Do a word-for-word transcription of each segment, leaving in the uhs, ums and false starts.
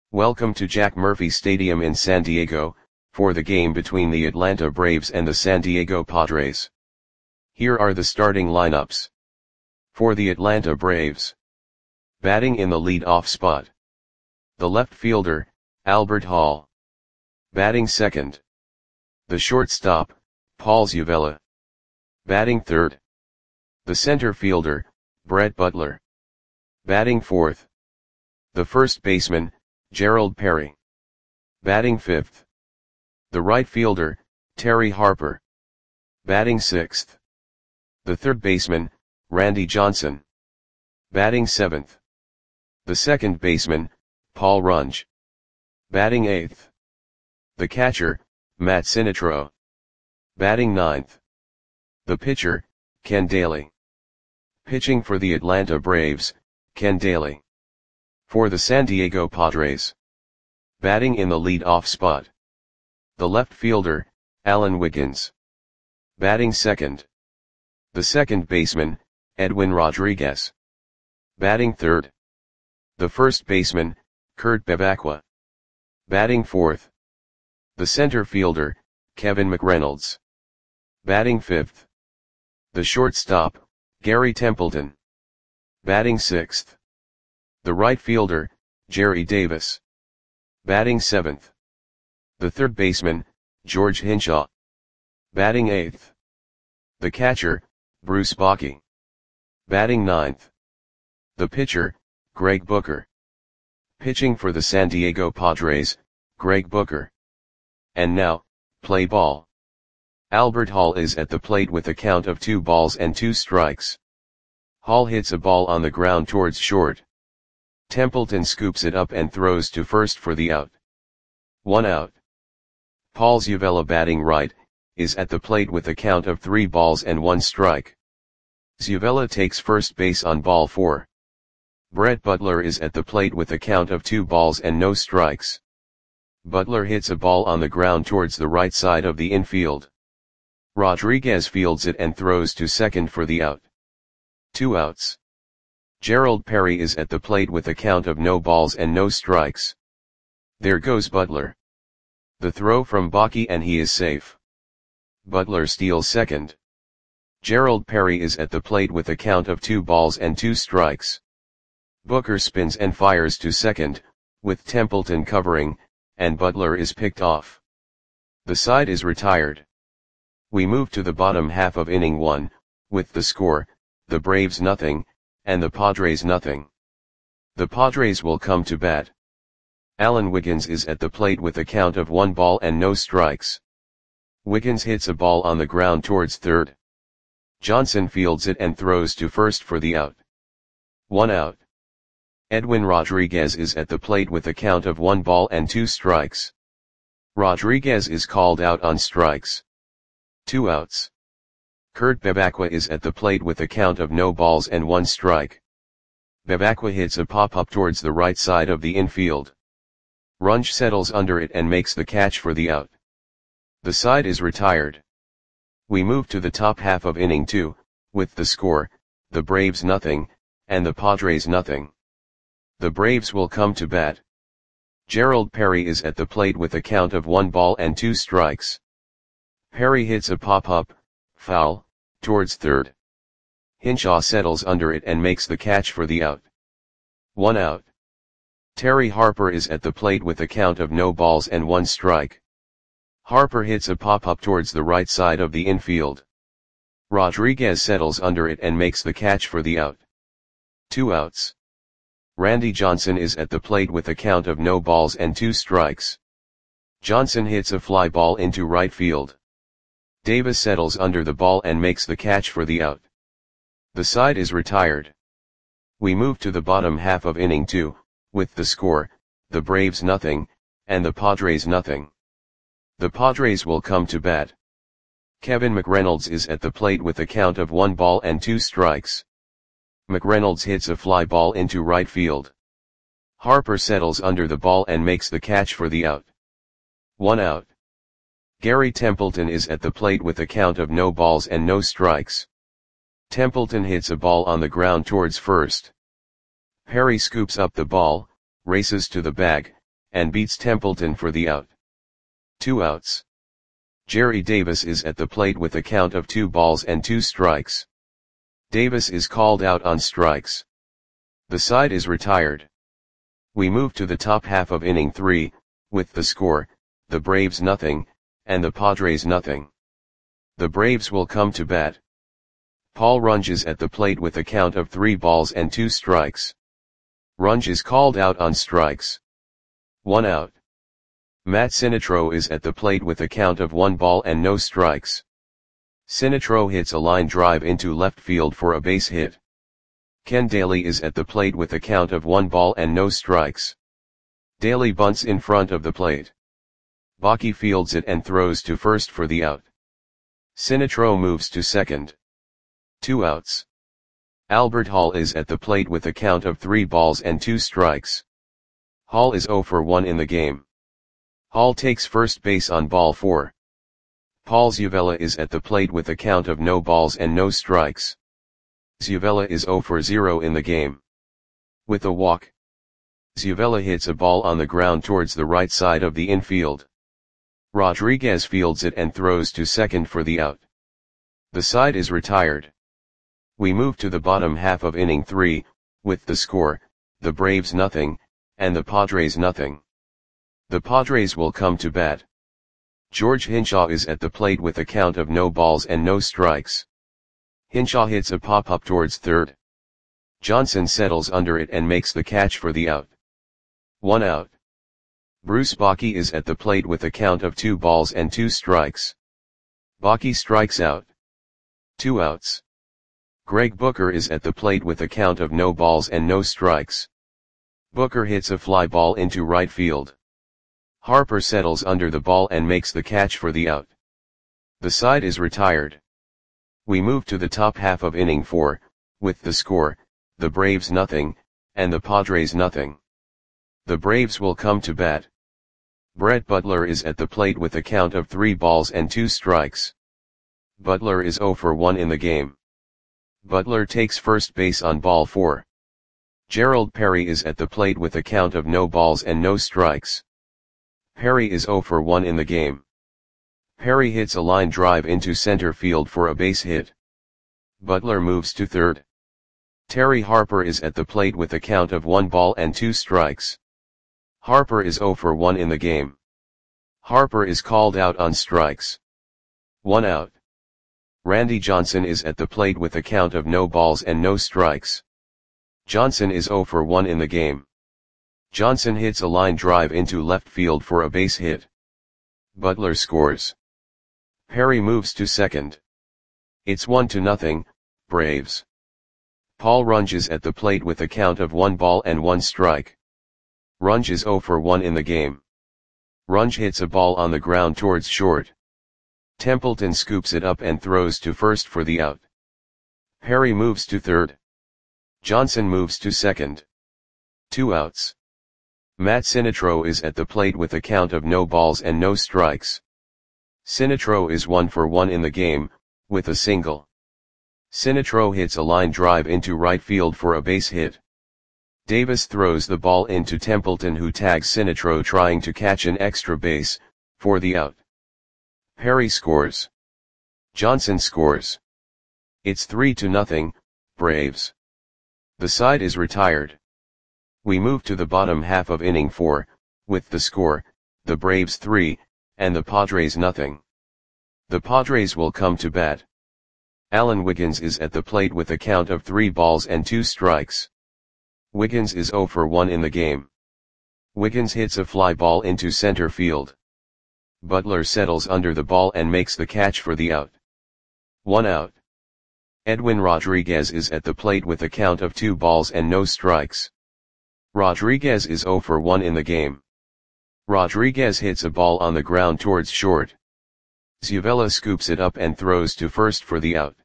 Welcome to Jack Murphy Stadium in San Diego, for the game between the Atlanta Braves and the San Diego Padres. Here are the starting lineups. For the Atlanta Braves. Batting in the lead-off spot. The left fielder, Albert Hall. Batting second. The shortstop, Paul Zuvella. Batting third. The center fielder, Brett Butler. Batting fourth. The first baseman, Gerald Perry. Batting fifth. The right fielder, Terry Harper. Batting sixth. The third baseman, Randy Johnson. Batting seventh. The second baseman, Paul Runge. Batting eighth. The catcher, Matt Sinatro. Batting ninth. The pitcher, Ken Dayley. Pitching for the Atlanta Braves, Ken Dayley. For the San Diego Padres. Batting in the lead-off spot. The left fielder, Alan Wiggins. Batting second. The second baseman, Edwin Rodriguez. Batting third. The first baseman, Kurt Bevacqua. Batting fourth. The center fielder, Kevin McReynolds. Batting fifth. The shortstop, Gary Templeton. Batting sixth. The right fielder, Jerry Davis. Batting seventh. The third baseman, George Hinshaw. Batting eighth. The catcher, Bruce Bochy. Batting ninth. The pitcher, Greg Booker. Pitching for the San Diego Padres, Greg Booker. And now, play ball. Albert Hall is at the plate with a count of two balls and two strikes. Hall hits a ball on the ground towards short. Templeton scoops it up and throws to first for the out. One out. Paul Zuvella, batting right, is at the plate with a count of three balls and one strike. Zuvella takes first base on ball four. Brett Butler is at the plate with a count of two balls and no strikes. Butler hits a ball on the ground towards the right side of the infield. Rodriguez fields it and throws to second for the out. Two outs. Gerald Perry is at the plate with a count of no balls and no strikes. There goes Butler. The throw from Bochy and he is safe. Butler steals second. Gerald Perry is at the plate with a count of two balls and two strikes. Booker spins and fires to second, with Templeton covering, and Butler is picked off. The side is retired. We move to the bottom half of inning one, with the score, the Braves nothing, and the Padres nothing. The Padres will come to bat. Alan Wiggins is at the plate with a count of one ball and no strikes. Wiggins hits a ball on the ground towards third. Johnson fields it and throws to first for the out. One out. Edwin Rodriguez is at the plate with a count of one ball and two strikes. Rodriguez is called out on strikes. Two outs. Kurt Bevacqua is at the plate with a count of no balls and one strike. Bevacqua hits a pop-up towards the right side of the infield. Runge settles under it and makes the catch for the out. The side is retired. We move to the top half of inning two, with the score, the Braves nothing, and the Padres nothing. The Braves will come to bat. Gerald Perry is at the plate with a count of one ball and two strikes. Perry hits a pop-up, foul, towards third. Hinshaw settles under it and makes the catch for the out. One out. Terry Harper is at the plate with a count of no balls and one strike. Harper hits a pop-up towards the right side of the infield. Rodriguez settles under it and makes the catch for the out. Two outs. Randy Johnson is at the plate with a count of no balls and two strikes. Johnson hits a fly ball into right field. Davis settles under the ball and makes the catch for the out. The side is retired. We move to the bottom half of inning two, with the score, the Braves nothing, and the Padres nothing. The Padres will come to bat. Kevin McReynolds is at the plate with a count of one ball and two strikes. McReynolds hits a fly ball into right field. Harper settles under the ball and makes the catch for the out. One out. Gary Templeton is at the plate with a count of no balls and no strikes. Templeton hits a ball on the ground towards first. Perry scoops up the ball, races to the bag, and beats Templeton for the out. Two outs. Jerry Davis is at the plate with a count of two balls and two strikes. Davis is called out on strikes. The side is retired. We move to the top half of inning three, with the score, the Braves nothing, and the Padres nothing. The Braves will come to bat. Paul Runge is at the plate with a count of three balls and two strikes. Runge is called out on strikes. One out. Matt Sinatro is at the plate with a count of one ball and no strikes. Sinatro hits a line drive into left field for a base hit. Ken Daly is at the plate with a count of one ball and no strikes. Daly bunts in front of the plate. Bakke fields it and throws to first for the out. Sinatro moves to second. Two outs. Albert Hall is at the plate with a count of three balls and two strikes. Hall is oh for one in the game. Hall takes first base on ball four. Paul Zuvella is at the plate with a count of no balls and no strikes. Zuvella is oh for zero in the game. With a walk, Zuvella hits a ball on the ground towards the right side of the infield. Rodriguez fields it and throws to second for the out. The side is retired. We move to the bottom half of inning three, with the score, the Braves nothing, and the Padres nothing. The Padres will come to bat. George Hinshaw is at the plate with a count of no balls and no strikes. Hinshaw hits a pop-up towards third. Johnson settles under it and makes the catch for the out. One out. Bruce Bakke is at the plate with a count of two balls and two strikes. Bakke strikes out. Two outs. Greg Booker is at the plate with a count of no balls and no strikes. Booker hits a fly ball into right field. Harper settles under the ball and makes the catch for the out. The side is retired. We move to the top half of inning four, with the score, the Braves nothing, and the Padres nothing. The Braves will come to bat. Brett Butler is at the plate with a count of three balls and two strikes. Butler is oh for one in the game. Butler takes first base on ball four. Gerald Perry is at the plate with a count of no balls and no strikes. Perry is oh for one in the game. Perry hits a line drive into center field for a base hit. Butler moves to third. Terry Harper is at the plate with a count of one ball and two strikes. Harper is oh for one in the game. Harper is called out on strikes. One out. Randy Johnson is at the plate with a count of no balls and no strikes. Johnson is oh for one in the game. Johnson hits a line drive into left field for a base hit. Butler scores. Perry moves to second. It's one to nothing, Braves. Paul Runge is at the plate with a count of one ball and one strike. Runge is oh for one in the game. Runge hits a ball on the ground towards short. Templeton scoops it up and throws to first for the out. Perry moves to third. Johnson moves to second. Two outs. Matt Sinatro is at the plate with a count of no balls and no strikes. Sinatro is one for one in the game, with a single. Sinatro hits a line drive into right field for a base hit. Davis throws the ball into Templeton, who tags Sinatro trying to catch an extra base, for the out. Perry scores. Johnson scores. It's three to nothing, Braves. The side is retired. We move to the bottom half of inning four, with the score, the Braves three, and the Padres nothing. The Padres will come to bat. Alan Wiggins is at the plate with a count of three balls and two strikes. Wiggins is oh for one in the game. Wiggins hits a fly ball into center field. Butler settles under the ball and makes the catch for the out. One out. Edwin Rodriguez is at the plate with a count of two balls and no strikes. Rodriguez is oh for one in the game. Rodriguez hits a ball on the ground towards short. Zuvella scoops it up and throws to first for the out.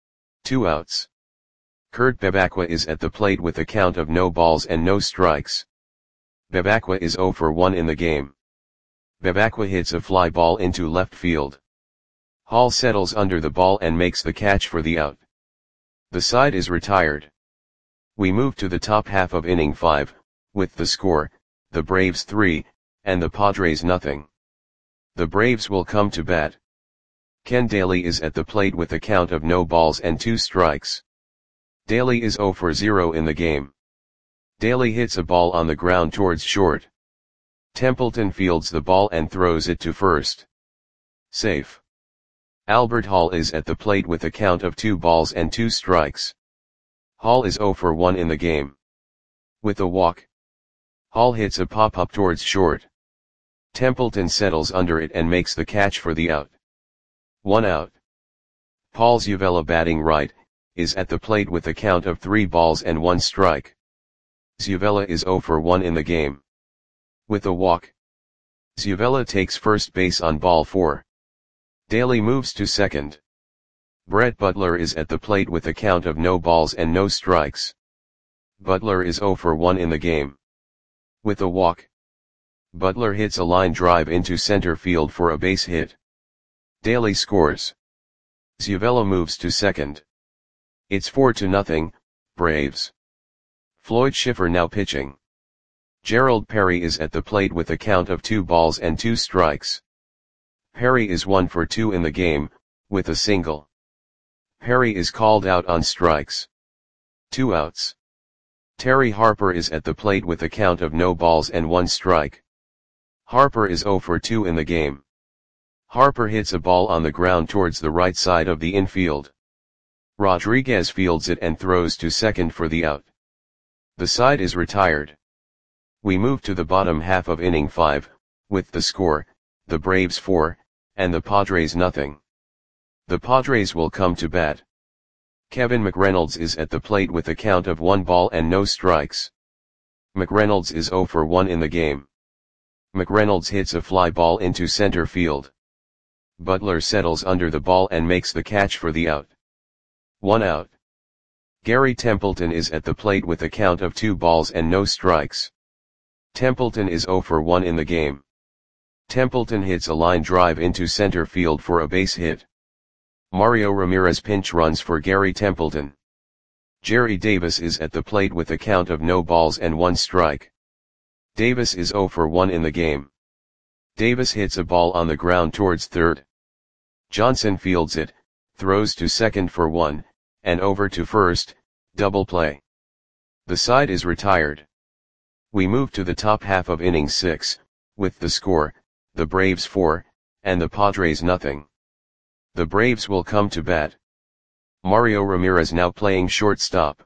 Two outs. Kurt Bebacqua is at the plate with a count of no balls and no strikes. Bebacqua is oh for one in the game. Bebacqua hits a fly ball into left field. Hall settles under the ball and makes the catch for the out. The side is retired. We move to the top half of inning five, with the score, the Braves three, and the Padres nothing. The Braves will come to bat. Ken Dayley is at the plate with a count of no balls and two strikes. Dayley is zero for zero in the game. Dayley hits a ball on the ground towards short. Templeton fields the ball and throws it to first. Safe. Albert Hall is at the plate with a count of two balls and two strikes. Hall is zero for one in the game. With a walk. Hall hits a pop-up towards short. Templeton settles under it and makes the catch for the out. One out. Paul Zuvella, batting right, is at the plate with a count of three balls and one strike. Zuvella is zero for one in the game. With a walk. Zuvella takes first base on ball four. Dayley moves to second. Brett Butler is at the plate with a count of no balls and no strikes. Butler is zero for one in the game. With a walk. Butler hits a line drive into center field for a base hit. Dayley scores. Zuvella moves to second. It's four to nothing, Braves. Floyd Schiffer now pitching. Gerald Perry is at the plate with a count of two balls and two strikes. Perry is one for two in the game, with a single. Perry is called out on strikes. Two outs. Terry Harper is at the plate with a count of no balls and one strike. Harper is zero for two in the game. Harper hits a ball on the ground towards the right side of the infield. Rodriguez fields it and throws to second for the out. The side is retired. We move to the bottom half of inning five, with the score, the Braves four, and the Padres nothing. The Padres will come to bat. Kevin McReynolds is at the plate with a count of one ball and no strikes. McReynolds is zero for one in the game. McReynolds hits a fly ball into center field. Butler settles under the ball and makes the catch for the out. One out. Gary Templeton is at the plate with a count of two balls and no strikes. Templeton is zero for one in the game. Templeton hits a line drive into center field for a base hit. Mario Ramirez pinch runs for Gary Templeton. Jerry Davis is at the plate with a count of no balls and one strike. Davis is zero for one in the game. Davis hits a ball on the ground towards third. Johnson fields it, throws to second for one, and over to first, double play. The side is retired. We move to the top half of inning six, with the score, the Braves four, and the Padres nothing. The Braves will come to bat. Mario Ramirez now playing shortstop.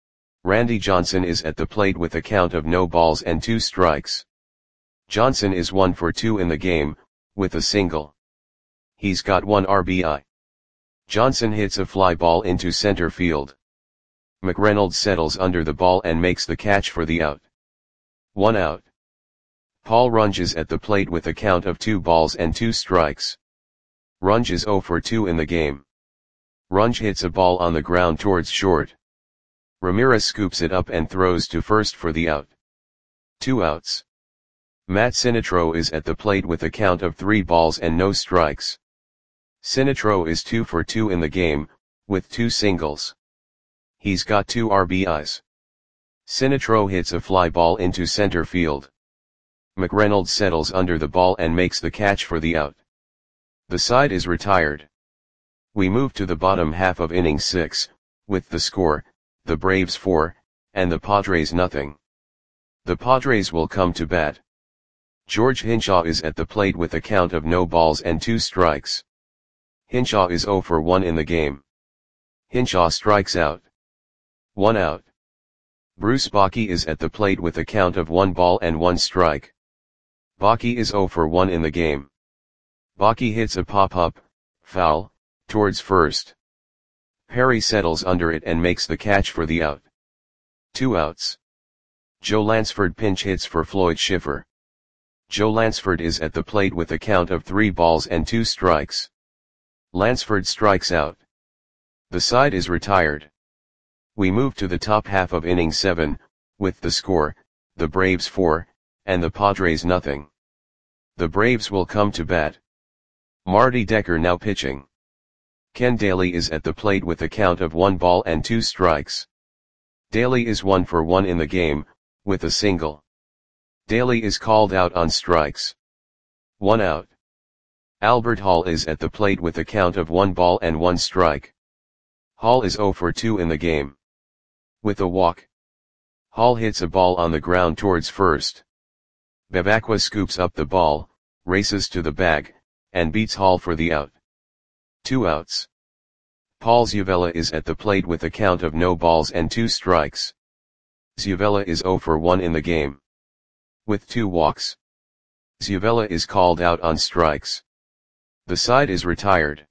Randy Johnson is at the plate with a count of no balls and two strikes. Johnson is one for two in the game, with a single. He's got one R B I. Johnson hits a fly ball into center field. McReynolds settles under the ball and makes the catch for the out. One out. Paul Runge is at the plate with a count of two balls and two strikes. Runge is zero for two in the game. Runge hits a ball on the ground towards short. Ramirez scoops it up and throws to first for the out. Two outs. Matt Sinatro is at the plate with a count of three balls and no strikes. Sinatro is two for two in the game, with two singles. He's got two R B Is. Sinatro hits a fly ball into center field. McReynolds settles under the ball and makes the catch for the out. The side is retired. We move to the bottom half of inning six, with the score, the Braves four, and the Padres nothing. The Padres will come to bat. George Hinshaw is at the plate with a count of no balls and two strikes. Hinshaw is zero for one in the game. Hinshaw strikes out. One out. Bruce Bochy is at the plate with a count of one ball and one strike. Bochy is zero for one in the game. Bochy hits a pop-up, foul, towards first. Perry settles under it and makes the catch for the out. Two outs. Joe Lansford pinch hits for Floyd Schiffer. Joe Lansford is at the plate with a count of three balls and two strikes. Lansford strikes out. The side is retired. We move to the top half of inning seven, with the score, the Braves four, and the Padres nothing. The Braves will come to bat. Marty Decker now pitching. Ken Dayley is at the plate with a count of one ball and two strikes. Dayley is one for one in the game, with a single. Daly is called out on strikes. One out. Albert Hall is at the plate with a count of one ball and one strike. Hall is zero for two in the game. With a walk, Hall hits a ball on the ground towards first. Bevacqua scoops up the ball, races to the bag, and beats Hall for the out. Two outs. Paul Zuvella is at the plate with a count of no balls and two strikes. Zuvella is zero for one in the game. With two walks, Zuvella is called out on strikes. The side is retired.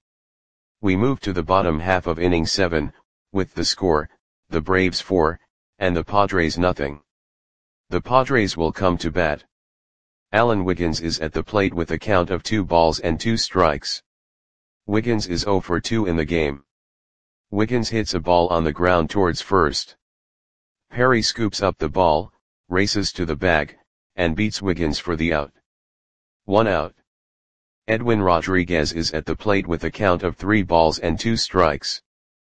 We move to the bottom half of inning seven, with the score, the Braves four, and the Padres nothing. The Padres will come to bat. Alan Wiggins is at the plate with a count of two balls and two strikes. Wiggins is zero for two in the game. Wiggins hits a ball on the ground towards first. Perry scoops up the ball, races to the bag, and beats Wiggins for the out. One out. Edwin Rodriguez is at the plate with a count of three balls and two strikes.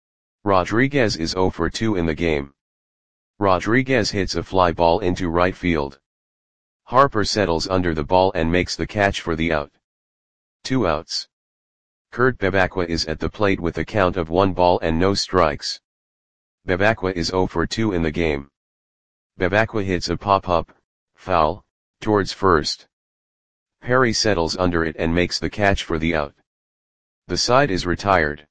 Rodriguez is zero for two in the game. Rodriguez hits a fly ball into right field. Harper settles under the ball and makes the catch for the out. Two outs. Kurt Bevacqua is at the plate with a count of one ball and no strikes. Bevacqua is zero for two in the game. Bevacqua hits a pop-up, foul, towards first. Perry settles under it and makes the catch for the out. The side is retired.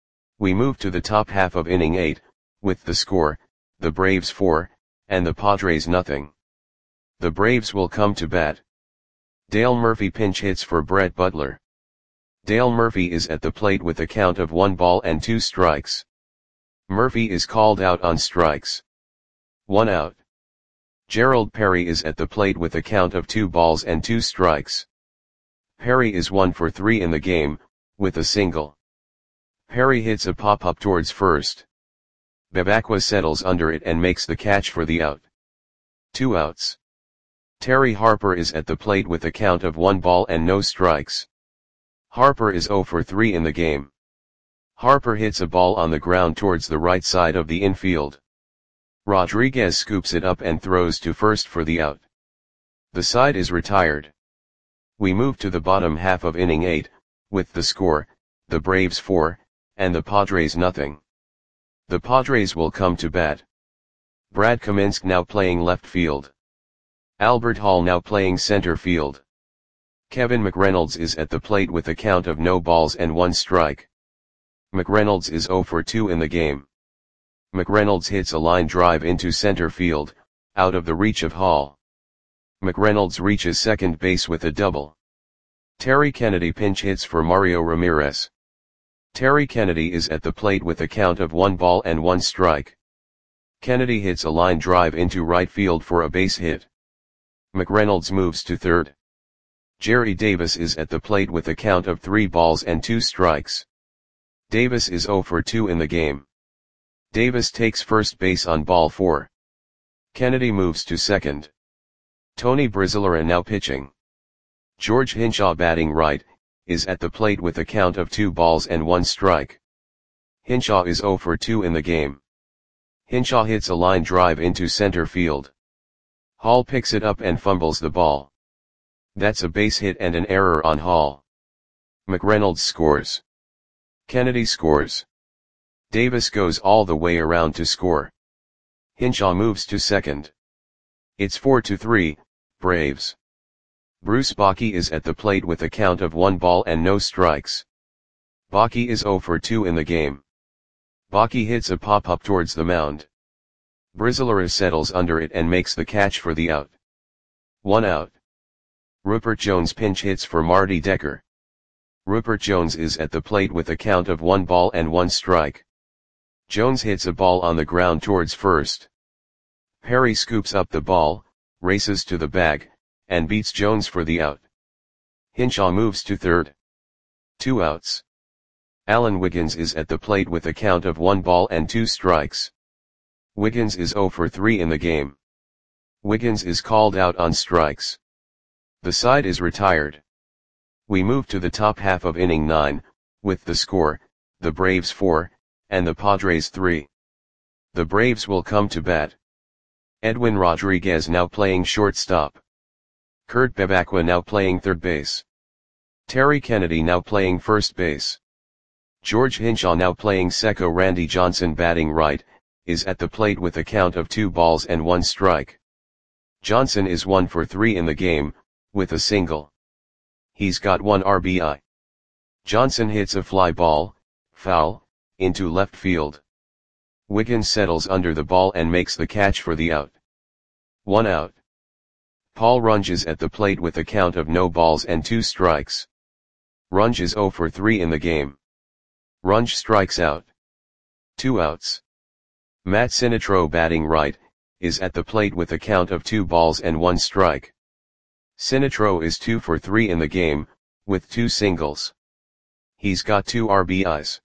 We move to the top half of inning eight, with the score, the Braves four, and the Padres nothing. The Braves will come to bat. Dale Murphy pinch hits for Brett Butler. Dale Murphy is at the plate with a count of one ball and two strikes. Murphy is called out on strikes. One out. Gerald Perry is at the plate with a count of two balls and two strikes. Perry is one for three in the game, with a single. Perry hits a pop-up towards first. Bevacqua settles under it and makes the catch for the out. Two outs. Terry Harper is at the plate with a count of one ball and no strikes. Harper is zero for three in the game. Harper hits a ball on the ground towards the right side of the infield. Rodriguez scoops it up and throws to first for the out. The side is retired. We move to the bottom half of inning eight, with the score, the Braves four, and the Padres nothing. The Padres will come to bat. Brad Kaminsk now playing left field. Albert Hall now playing center field. Kevin McReynolds is at the plate with a count of no balls and one strike. McReynolds is zero for two in the game. McReynolds hits a line drive into center field, out of the reach of Hall. McReynolds reaches second base with a double. Terry Kennedy pinch hits for Mario Ramirez. Terry Kennedy is at the plate with a count of one ball and one strike. Kennedy hits a line drive into right field for a base hit. McReynolds moves to third. Jerry Davis is at the plate with a count of three balls and two strikes. Davis is zero for two in the game. Davis takes first base on ball four. Kennedy moves to second. Tony Brizzolera now pitching. George Hinshaw batting right, is at the plate with a count of two balls and one strike. Hinshaw is zero for two in the game. Hinshaw hits a line drive into center field. Hall picks it up and fumbles the ball. That's a base hit and an error on Hall. McReynolds scores. Kennedy scores. Davis goes all the way around to score. Hinshaw moves to second. It's four to three, Braves. Bruce Bochy is at the plate with a count of one ball and no strikes. Bochy is zero for two in the game. Bochy hits a pop-up towards the mound. Brizzolera settles under it and makes the catch for the out. One out. Rupert Jones pinch hits for Marty Decker. Rupert Jones is at the plate with a count of one ball and one strike. Jones hits a ball on the ground towards first. Perry scoops up the ball, races to the bag, and beats Jones for the out. Hinshaw moves to third. Two outs. Alan Wiggins is at the plate with a count of one ball and two strikes. Wiggins is zero for three in the game. Wiggins is called out on strikes. The side is retired. We move to the top half of inning nine, with the score, the Braves four, and the Padres three. The Braves will come to bat. Edwin Rodriguez now playing shortstop. Kurt Bevacqua now playing third base. Terry Kennedy now playing first base. George Hinshaw now playing second. Randy Johnson batting right, is at the plate with a count of two balls and one strike. Johnson is one for three in the game, with a single. He's got one R B I. Johnson hits a fly ball, foul, into left field. Wiggins settles under the ball and makes the catch for the out. One out. Paul Runge is at the plate with a count of no balls and two strikes. Runge is zero for three in the game. Runge strikes out. Two outs. Matt Sinatro batting right, is at the plate with a count of two balls and one strike. Sinatro is two for three in the game, with two singles. He's got two R B Is.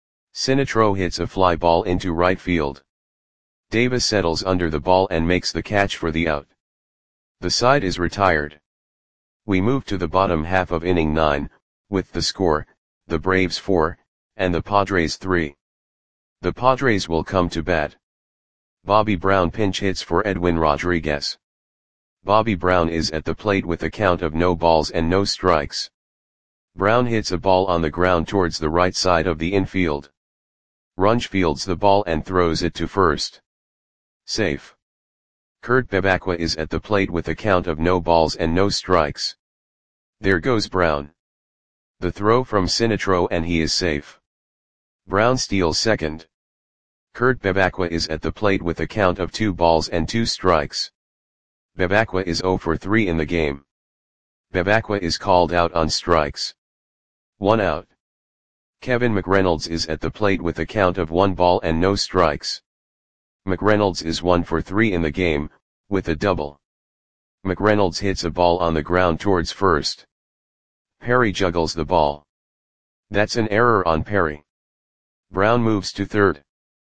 Sinatro hits a fly ball into right field. Davis settles under the ball and makes the catch for the out. The side is retired. We move to the bottom half of inning nine, with the score, the Braves four, and the Padres three. The Padres will come to bat. Bobby Brown pinch hits for Edwin Rodriguez. Bobby Brown is at the plate with a count of no balls and no strikes. Brown hits a ball on the ground towards the right side of the infield. Runge fields the ball and throws it to first. Safe. Kurt Bevacqua is at the plate with a count of no balls and no strikes. There goes Brown. The throw from Sinatro and he is safe. Brown steals second. Kurt Bevacqua is at the plate with a count of two balls and two strikes. Bevacqua is zero for three in the game. Bevacqua is called out on strikes. One out. Kevin McReynolds is at the plate with a count of one ball and no strikes. McReynolds is one for three in the game, with a double. McReynolds hits a ball on the ground towards first. Perry juggles the ball. That's an error on Perry. Brown moves to third.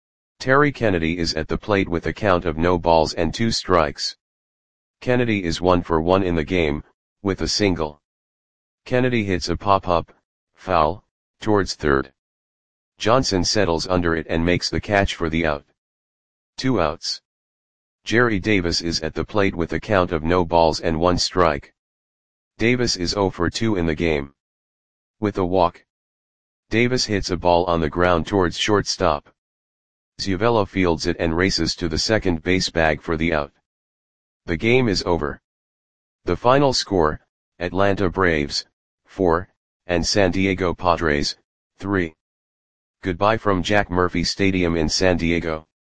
Terry Kennedy is at the plate with a count of no balls and two strikes. Kennedy is one for one in the game, with a single. Kennedy hits a pop-up, foul, towards third. Johnson settles under it and makes the catch for the out. Two outs. Jerry Davis is at the plate with a count of no balls and one strike. Davis is zero for two in the game. With a walk. Davis hits a ball on the ground towards shortstop. Zuvella fields it and races to the second base bag for the out. The game is over. The final score, Atlanta Braves, four, and San Diego Padres, three. Goodbye from Jack Murphy Stadium in San Diego.